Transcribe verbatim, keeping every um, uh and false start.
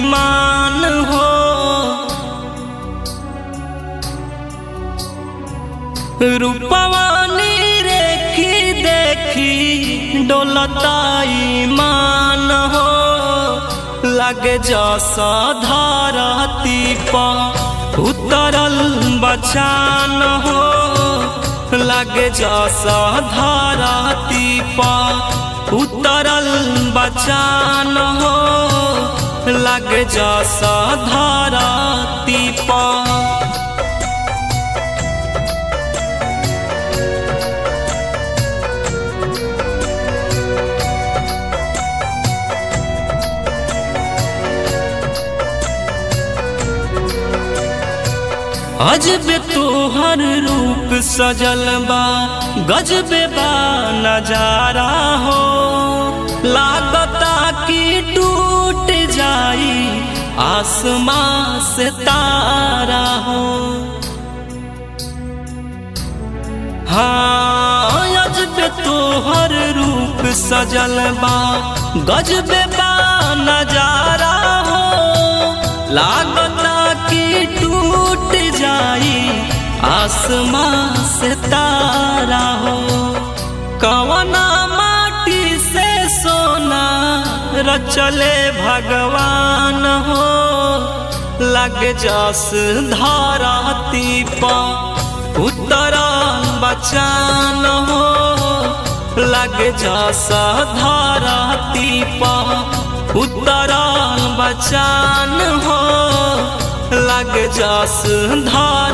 मान हो। रूपवानी रेखी देखी डोलता ईमान हो। लगे जसा धरती पर उतरल बचान हो। लगे जसा धरती पर उतरल बचान हो। लगे जसा धरती पर अजबे तोहर रूप सजल बा गजबे बा नजारा हो। लागता कि टूट जाई आसमां से तारा हो। हाँ अजबे तोहर रूप सजल बा गजबे बा नजारा हो। लागता कि टूट जाई आसमां से तारा हो। कवना माटी से सोना रचले भगवान हो। लग जस धरती पर उतरल बचान हो। लग जस धरती पर उतरल बचान हो। लग जस धार